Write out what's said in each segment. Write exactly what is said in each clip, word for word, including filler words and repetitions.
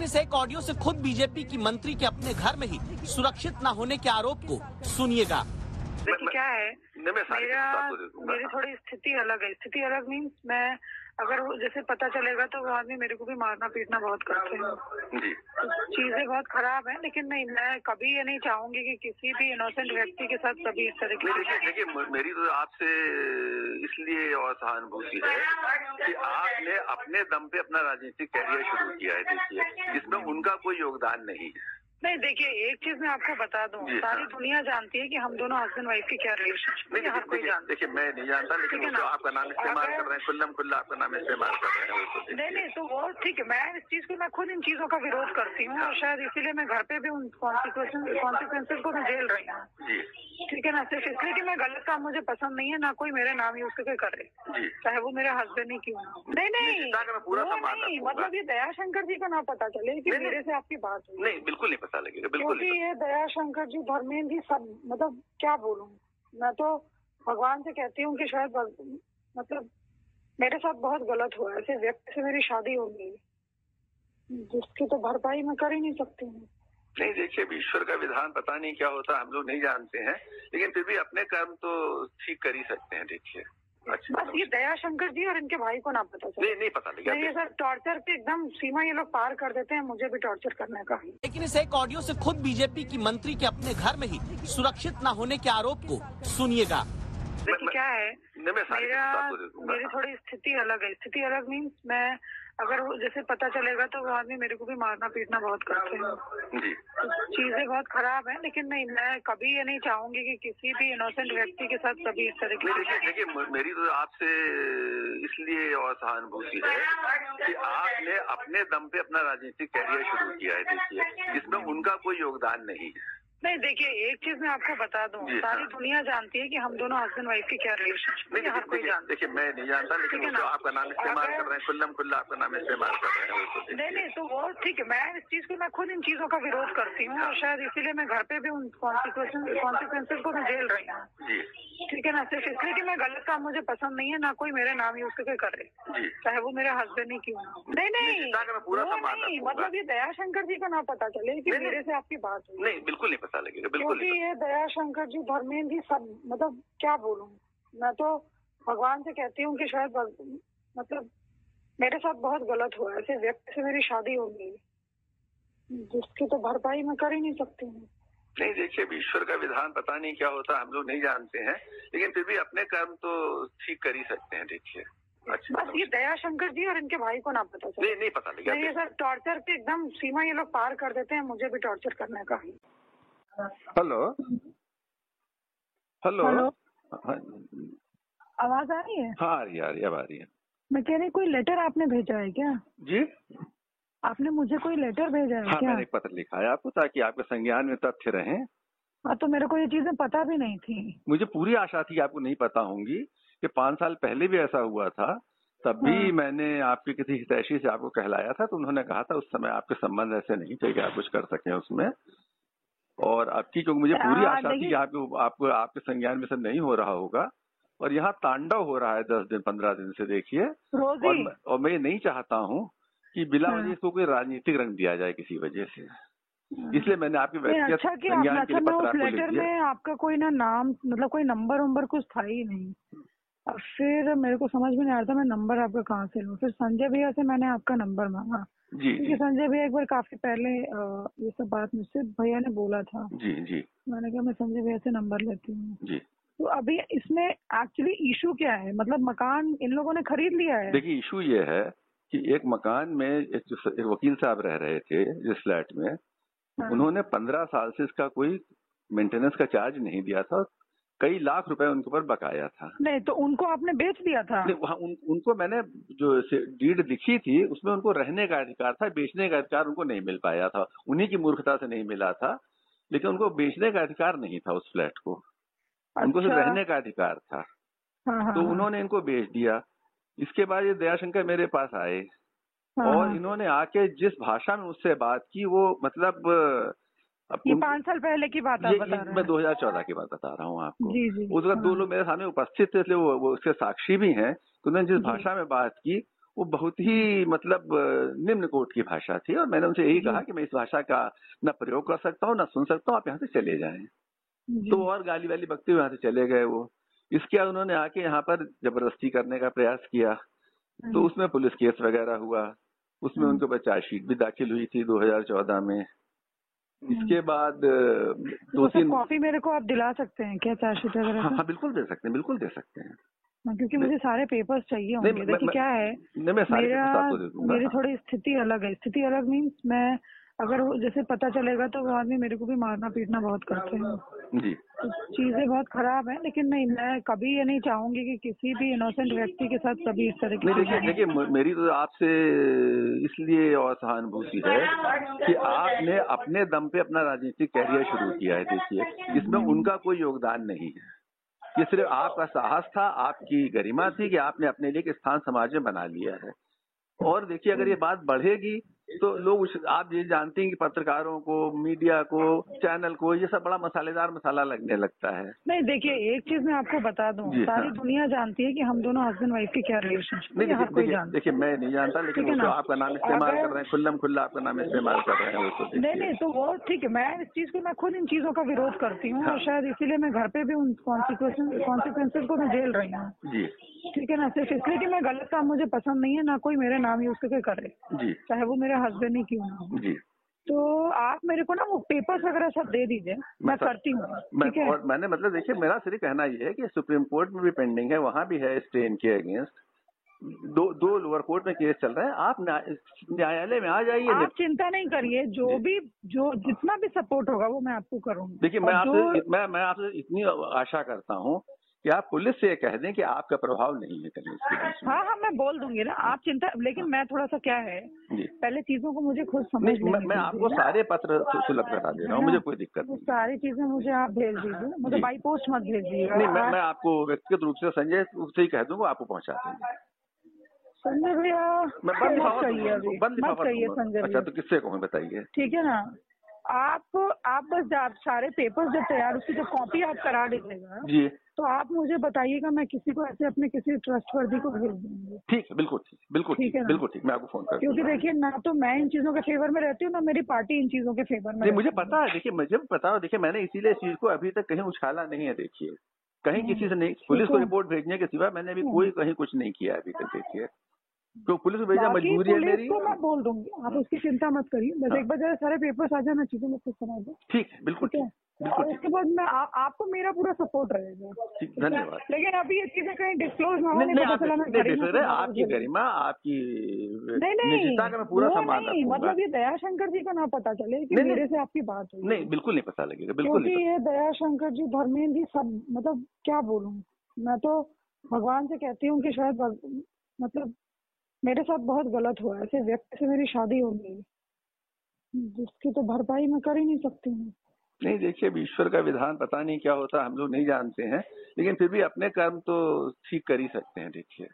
इस एक ऑडियो से खुद बीजेपी की मंत्री के अपने घर में ही सुरक्षित न होने के आरोप को सुनिएगा। देखिए क्या है, मेरा मेरी थोड़ी स्थिति अलग है। स्थिति अलग मीन्स मैं अगर जैसे पता चलेगा तो वो आदमी मेरे को भी मारना पीटना बहुत करते हैं जी। तो चीजें बहुत खराब है, लेकिन नहीं, मैं कभी ये नहीं चाहूंगी कि किसी भी इनोसेंट व्यक्ति के साथ कभी इस तरह की। देखिए देखिए मेरी तो आपसे इसलिए और सहानुभूति है कि आपने अपने दम पे अपना राजनीतिक कैरियर शुरू किया है। देखिए इसमें उनका कोई योगदान नहीं है। नहीं, देखिए एक चीज मैं आपको बता दूं, सारी दुनिया जानती है कि हम दोनों हस्बैंड वाइफ की क्या रिलेशनशिप है, हर कोई जानता है। देखिए मैं नहीं जानता, लेकिन वो तो आपका नाम इस्तेमाल कर रहे हैं, खुल्लम खुल्ला आपका नाम इस्तेमाल कर रहे हैं। नहीं नहीं, तो वो ठीक है, मैं इस चीज को मैं खुद इन चीजों का विरोध करती हूँ और शायद इसीलिए मैं घर पे भी उन कॉन्सिक्वेंसेज को मैं झेल रही हूँ। ठीक है ना, सिर्फ इसलिए कि मैं गलत काम मुझे पसंद नहीं है, ना कोई मेरे नाम यूज करके कर रहे, चाहे वो मेरे हस्बैंड ही क्यों ना। नहीं नहीं, नहीं मतलब ये दयाशंकर जी का ना पता चले कि मेरे से आपकी बात हुई। नहीं, बिल्कुल नहीं पता लगेगा, बिल्कुल नहीं। ये दयाशंकर जी, धर्मेंद्र जी, सब मतलब क्या बोलूं, मैं तो भगवान से कहती हूँ कि शायद मतलब मेरे साथ बहुत गलत हुआ है। ऐसे व्यक्ति से मेरी शादी हो गई जिसकी तो भरपाई मैं कर ही नहीं सकती हूँ। नहीं देखिए, ईश्वर का विधान पता नहीं क्या होता, हम लोग नहीं जानते हैं, लेकिन फिर भी अपने कर्म तो ठीक कर ही सकते हैं। देखिए अच्छा, बस ये दयाशंकर जी और इनके भाई को ना पता चले। नहीं नहीं पता लगा। ये सर टॉर्चर के एकदम सीमा ये लोग पार कर देते हैं, मुझे भी टॉर्चर करने का। लेकिन इस एक ऑडियो से खुद बीजेपी की मंत्री के अपने घर में ही सुरक्षित न होने के आरोप को सुनिएगा। देखिए क्या है, मेरा मेरी थोड़ी स्थिति अलग है। स्थिति अलग मीन्स मैं अगर जैसे पता चलेगा तो वो आदमी मेरे को भी मारना पीटना बहुत करते हैं जी। तो चीजें बहुत खराब है, लेकिन नहीं, मैं कभी ये नहीं चाहूंगी कि किसी भी इनोसेंट व्यक्ति के साथ कभी इस तरह की। देखिए देखिए मेरी तो आपसे इसलिए और सहानुभूति है कि आपने अपने दम पे अपना राजनीतिक कैरियर शुरू किया है। देखिए इसमें उनका कोई योगदान नहीं है। नहीं, देखिए एक चीज मैं आपको बता दूं, सारी दुनिया जानती है कि हम दोनों हस्बैंड वाइफ की क्या रिलेशनशिप है, हर कोई जानता है। देखिए मैं नहीं जानता, लेकिन वो तो आपका नाम इस्तेमाल कर रहे हैं, खुल्लम खुल्ला आपका नाम इस्तेमाल कर रहे हैं। नहीं नहीं, तो वो ठीक है, मैं इस चीज को मैं खुद इन चीजों का विरोध करती हूँ और शायद इसीलिए मैं घर पे भी उन कॉन्सिक्वेंसेज को मैं झेल रही हूँ। ठीक है ना, सिर्फ इसलिए कि मैं गलत काम मुझे पसंद नहीं है, ना कोई मेरे नाम यूज करके कर रहे, चाहे वो मेरे हस्बैंड ही क्यों ना। नहीं नहीं, नहीं मतलब ये दयाशंकर जी का ना पता चले कि मेरे से आपकी बात हुई। नहीं, बिल्कुल नहीं पता लगेगा, बिल्कुल। ये दयाशंकर जी, धर्मेंद्र जी, सब मतलब क्या बोलूं, मैं तो भगवान से कहती हूँ कि शायद मतलब मेरे साथ बहुत गलत हुआ है। ऐसे व्यक्ति से मेरी शादी हो गई जिसकी तो भरपाई मैं कर ही नहीं सकती हूँ। नहीं देखिए, ईश्वर का विधान पता नहीं क्या होता, हम लोग नहीं जानते हैं, लेकिन फिर भी अपने कर्म तो ठीक कर ही सकते हैं। देखिए अच्छा, बस ये दयाशंकर जी और इनके भाई को ना पता चले। नहीं नहीं पता लगा। ये सर टॉर्चर के एकदम सीमा ये लोग पार कर देते हैं, मुझे भी टॉर्चर करने का। हेलो हेलो हेलो, आवाज आ रही है? हाँ आ रही है, आ रही है, आ रही है। मैं कह रही, कोई लेटर आपने भेजा है क्या? जी, आपने मुझे कोई लेटर भेजा है हाँ, क्या? मैंने एक पत्र लिखा है आपको ताकि आपके संज्ञान में तथ्य रहें। हाँ, तो मेरे को ये चीजें पता भी नहीं थी। मुझे पूरी आशा थी आपको नहीं पता होंगी कि पांच साल पहले भी ऐसा हुआ था, तब भी हाँ। मैंने आपके किसी हितैषी से आपको कहलाया था, तो उन्होंने कहा था उस समय आपके संबंध ऐसे नहीं थे कि आप कुछ कर सकें उसमें। और आपकी क्योंकि मुझे पूरी आशा थी कि आपको आपको आपके संज्ञान में से नहीं हो रहा होगा, और यहाँ तांडव हो रहा है दस दिन पंद्रह दिन से। देखिए, और, और मैं ये नहीं चाहता हूँ कि बिला वजह इसको कोई राजनीतिक रंग दिया जाए किसी वजह से, इसलिए मैंने आपके व्यक्तिगत संज्ञान के लिए पत्र आपको लिख दिया। आपका कोई ना नाम मतलब कोई नंबर वंबर कुछ था ही नहीं, और फिर मेरे को समझ में नहीं आ रहा था मैं नंबर आपका कहाँ से लूँ। फिर संजय भैया से मैंने आपका नंबर मांगा जी, क्योंकि संजय भैया एक बार काफी पहले ये सब बात मुझसे भैया ने बोला था। जी जी, मैंने कहा मैं संजय भैया से नंबर लेती हूँ जी। तो अभी इसमें एक्चुअली इशू क्या है, मतलब मकान इन लोगों ने खरीद लिया है? देखिए, इशू ये है कि एक मकान में एक, एक वकील साहब रह रहे थे जिस फ्लैट में, हाँ। उन्होंने पंद्रह साल से इसका कोई मेंटेनेंस का चार्ज नहीं दिया था, कई लाख रुपए उनके ऊपर बकाया था। नहीं तो उनको आपने बेच दिया था? नहीं, वहाँ उन, उनको मैंने जो डीड लिखी थी उसमें उनको रहने का अधिकार था, बेचने का अधिकार उनको नहीं मिल पाया था, उन्हीं की मूर्खता से नहीं मिला था, लेकिन उनको बेचने का अधिकार नहीं था उस फ्लैट को। अच्छा। उनको सिर्फ रहने का अधिकार था। हाँ, तो हाँ, उन्होंने इनको बेच दिया। इसके बाद ये दयाशंकर मेरे पास आए, हाँ, और इन्होंने आके जिस भाषा में उससे बात की, वो मतलब ये पाँच साल पहले की बात आप बता रहे हैं? मैं दो हज़ार चौदह की बात बता रहा हूँ आपको। जी जी, उस वक्त दो लोग मेरे सामने उपस्थित थे, इसलिए वो, वो उसके साक्षी भी हैं। तो उन्होंने जिस भाषा में बात की वो बहुत ही मतलब निम्न कोटि की भाषा थी और मैंने उनसे यही कहा कि मैं इस भाषा का न प्रयोग कर सकता हूँ, न सुन सकता हूँ, आप यहाँ से चले जाएं। तो और गाली वाली बकते हुए यहाँ से चले गए वो। इसके बाद उन्होंने आके यहाँ पर जबरदस्ती करने का प्रयास किया, तो उसमें पुलिस केस वगैरह हुआ, उसमें उनके ऊपर चार्जशीट भी दाखिल हुई थी दो हज़ार चौदह में। इसके बाद दो तीन कॉपी मेरे को आप दिला सकते हैं क्या चार्जशीट वगैरह? हाँ, हाँ बिल्कुल दे सकते हैं, बिल्कुल दे सकते हैं, क्योंकि मुझे सारे पेपर्स चाहिए होंगे। देखिए क्या है, नहीं मैं सारे मेरा पेपर्स आपको दे दूंगा। मेरी थोड़ी स्थिति अलग है। स्थिति अलग मीन्स मैं अगर वो जैसे पता चलेगा तो वो आदमी मेरे को भी मारना पीटना बहुत करते हैं जी, तो चीजें बहुत खराब है। लेकिन नहीं, मैं कभी ये नहीं चाहूंगी कि किसी भी इनोसेंट व्यक्ति के साथ कभी इस तरह की नहीं देखिए देखिए मेरी तो आपसे इसलिए और सहानुभूति है कि आपने अपने दम पे अपना राजनीतिक कैरियर शुरू किया है। देखिए इसमें उनका कोई योगदान नहीं है, ये सिर्फ आपका साहस था, आपकी गरिमा थी कि आपने अपने लिए एक स्थान समाज में बना लिया है। और देखिए अगर ये बात बढ़ेगी तो लोग, आप ये जानते हैं कि पत्रकारों को, मीडिया को, चैनल को ये सब बड़ा मसालेदार मसाला लगने लगता है। नहीं देखिए, एक चीज मैं आपको बता दूं, सारी हाँ। दुनिया जानती है कि हम दोनों हस्बैंड वाइफ की क्या रिलेशनशिप है। हर कोई जानता है। देखिए मैं नहीं जानता, लेकिन वो तो आपका नाम इस्तेमाल कर रहे हैं, खुल्लम खुल्ला आपका नाम इस्तेमाल कर रहे हैं वो तो। नहीं नहीं तो वो ठीक है, मैं इस चीज को, मैं खुद इन चीजों का विरोध करती हूँ और शायद इसीलिए मैं घर पे भी उन कॉन्सिक्वेंसेज को मैं झेल रही हूँ जी। ठीक है ना, सिर्फ इसलिए कि मैं गलत काम मुझे पसंद नहीं है, ना कोई मेरे नाम यूज करके करे जी, चाहे वो मेरे हस्बैंड ही क्यों ना जी। तो आप मेरे को ना वो पेपर्स वगैरह सब दे दीजिए, मैं करती हूँ ठीक है। और मैंने मतलब देखिए मेरा सिर्फ कहना ये है कि सुप्रीम कोर्ट में भी पेंडिंग है, वहाँ भी है स्टे इनके अगेंस्ट, दो दो लोअर कोर्ट में केस चल रहा है। आप न्यायालय में आ जाइए, आप चिंता नहीं करिए, जो भी जो जितना भी सपोर्ट होगा वो मैं आपको करूँगी। देखिए मैं आपसे मैं मैं आपसे इतनी आशा करता हूँ कि आप पुलिस से कह दें कि आपका प्रभाव नहीं है कहीं इसके बीच में। हाँ हाँ मैं बोल दूंगी ना, आप चिंता, लेकिन मैं थोड़ा सा क्या है जी, पहले चीजों को मुझे खुद समझ नहीं, मैं, मैं आपको सारे पत्र सुलभ करा दे रहा हूँ, मुझे कोई दिक्कत नहीं। सारी चीजें मुझे आप भेज दीजिए, मुझे बाई पोस्ट मत भेजिएगा। नहीं मैं, मैं आपको व्यक्तिगत रूप से संजय से ही कह दूंगा, आपको पहुँचा देंगे। संजय भैया मैं बंद लिफाफा चाहिए संजय। अच्छा तो किससे कहूँ बताइए? ठीक है ना, आप आप बस आप सारे पेपर्स जब तैयार, उसकी जो कॉपी आप करा दीजिएगा जी, तो आप मुझे बताइएगा, मैं किसी को ऐसे अपने किसी ट्रस्टवर्दी को भेज दूंगी। ठीक है, बिल्कुल ठीक, बिल्कुल ठीक है, बिल्कुल ठीक, मैं आपको फोन कर, क्योंकि देखिए ना तो मैं इन चीजों के फेवर में रहती हूँ, ना मेरी पार्टी इन चीजों के फेवर में। नहीं मुझे पता है, देखिए मुझे पता है, देखिए मैंने इसीलिए इस चीज को अभी तक कहीं उछाला नहीं है। देखिए कहीं किसी से नहीं, पुलिस को रिपोर्ट भेजने के सिवा मैंने अभी कोई कहीं कुछ नहीं किया अभी तक। देखिए तो पुलिस को भेजना मजबूरी है मेरी, तो मैं बोल दूंगी, आप उसकी चिंता मत करिए। बस हाँ। एक बार जरा सारे पेपर्स आ जाए, मैं चीजों में खुद समझ दूँ। ठीक है, बिल्कुल ठीक, बिल्कुल। इसके बाद मैं आ, आपको मेरा पूरा सपोर्ट रहेगा। धन्यवाद। लेकिन अभी ये चीजें कहीं डिस्क्लोज ना होने पता चला मैं आपकी गरिमा, आपकी नहीं नहीं का मैं पूरा सम्मान रखूंगा। मतलब ये दयाशंकर जी का ना पता चले कि मेरे से आपकी बात हुई। नहीं बिल्कुल नहीं पता लगेगा, बिल्कुल नहीं। ये दयाशंकर जी, धर्मेंद्र जी, सब मतलब क्या बोलूँ, मैं तो भगवान से कहती हूँ कि शायद मतलब मेरे साथ बहुत गलत हुआ, ऐसे व्यक्ति से मेरी शादी हो गई जिसकी तो भरपाई मैं कर ही नहीं सकती हूँ। नहीं देखिए, ईश्वर का विधान पता नहीं क्या होता, हम लोग नहीं जानते हैं, लेकिन फिर भी अपने कर्म तो ठीक कर ही सकते हैं। देखिए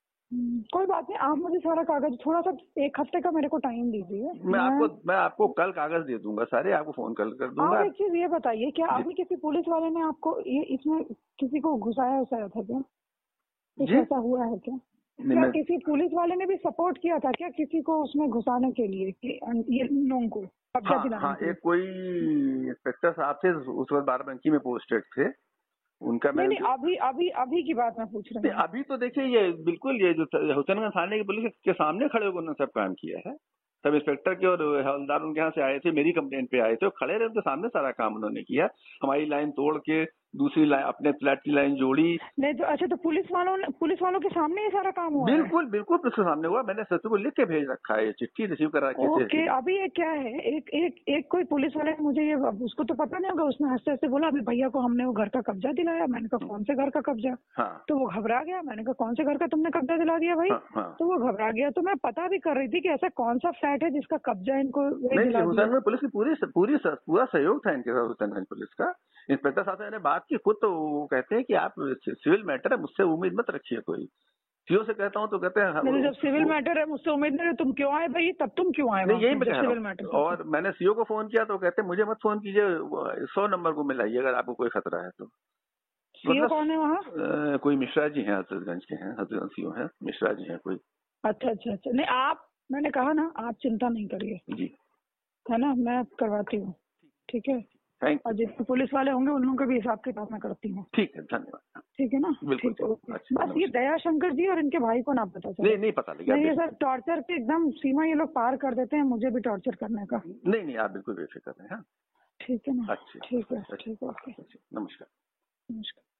कोई बात नहीं, आप मुझे सारा कागज, थोड़ा सा एक हफ्ते का मेरे को टाइम दीजिए। मैं, मैं आपको मैं आपको कल कागज दे दूंगा सारे, आपको फोन कर कर दूंगा। आप एक चीज ये बताइए, क्या अभी किसी पुलिस वाले ने आपको ये इसमें किसी को घुसाया उसाया था क्या? कुछ ऐसा हुआ है क्या? क्या मैं... किसी पुलिस वाले ने भी सपोर्ट किया था क्या किसी को उसमें घुसाने के लिए, ये लोगों को कब्जा हाँ, दिलाने हाँ, के लिए? एक कोई इंस्पेक्टर साहब थे उस वक्त बाराबंकी में पोस्टेड थे, उनका नहीं, नहीं अभी अभी अभी की बात मैं पूछ रही हूँ। अभी तो देखिए ये बिल्कुल ये जो हुसैनगंज थाने की पुलिस के सामने खड़े होकर उन्होंने सब काम किया है। सब इंस्पेक्टर के और हवलदार उनके यहाँ से आए थे, मेरी कंप्लेंट पे आए थे, खड़े रहे उनके सामने सारा काम उन्होंने किया। हमारी लाइन तोड़ के दूसरी लाइन, अपने फ्लैट की लाइन जोड़ी। नहीं तो अच्छा, तो पुलिस वालों ने, पुलिस वालों के सामने ये सारा काम हुआ? बिल्कुल बिल्कुल पुलिस के सामने हुआ, मैंने सचिव को लिख के भेज रखा है, चिट्ठी रिसीव करा के। ओके, अभी ये क्या है, एक एक एक कोई पुलिस वाले ने मुझे ये, उसको तो पता नहीं होगा, उसने हंसते हंसते बोला अभी भैया को हमने वो घर का कब्जा दिलाया। मैंने कहा कौन से घर का कब्जा? हाँ। तो वो घबरा गया। मैंने कहा कौन से घर का तुमने कब्जा दिला दिया भाई? हाँ, हाँ। तो वो घबरा गया। तो मैं पता भी कर रही थी कि ऐसा कौन सा फ्लैट है जिसका कब्जा इनको दिला दिया। पुलिस की पूरी पूरी पूरा सहयोग था इनके साथ, हुसैनगंज पुलिस का। इंस्पेक्टर साहब ने बात की खुद, तो वो कहते हैं कि आप सिविल मैटर है, मुझसे उम्मीद मत रखिए कोई। सीओ से कहता हूँ तो कहते हैं मैंने जब सिविल मैटर है मुझसे उम्मीद नहीं, तुम क्यों आए भाई? तब तुम क्यों आए? नहीं, यही मैं कह रहा हूँ। और मैंने सीओ को फोन किया तो कहते हैं मुझे मत फोन कीजिए, सौ नंबर को मिलाइए अगर आपको कोई खतरा है तो। सीओ कौन है वहाँ? कोई मिश्रा जी हैं, हजरतगंज के हैं, हजरतगंज सीओ हैं, मिश्रा जी हैं कोई। अच्छा अच्छा अच्छा, नहीं आप, मैंने कहा ना आप चिंता नहीं करिए जी, है ना, मैं करवाती हूँ, ठीक है। थैंक और जितने पुलिस वाले होंगे उन लोगों के भी हिसाब किताब मैं करती हूँ, ठीक है, धन्यवाद। ठीक है ना। बिल्कुल ठीक है, ओके। अच्छा, बस ये नमस्कार। दया शंकर जी और इनके भाई को ना पता चले। नहीं नहीं पता लगा। नहीं ये सर टॉर्चर के एकदम सीमा ये लोग पार कर देते हैं, मुझे भी टॉर्चर करने का। नहीं नहीं आप बिल्कुल बेफिक्र हैं। हाँ ठीक है ना, अच्छी ठीक है, अच्छी ठीक है, ओके, अच्छी, नमस्कार। नमस्कार।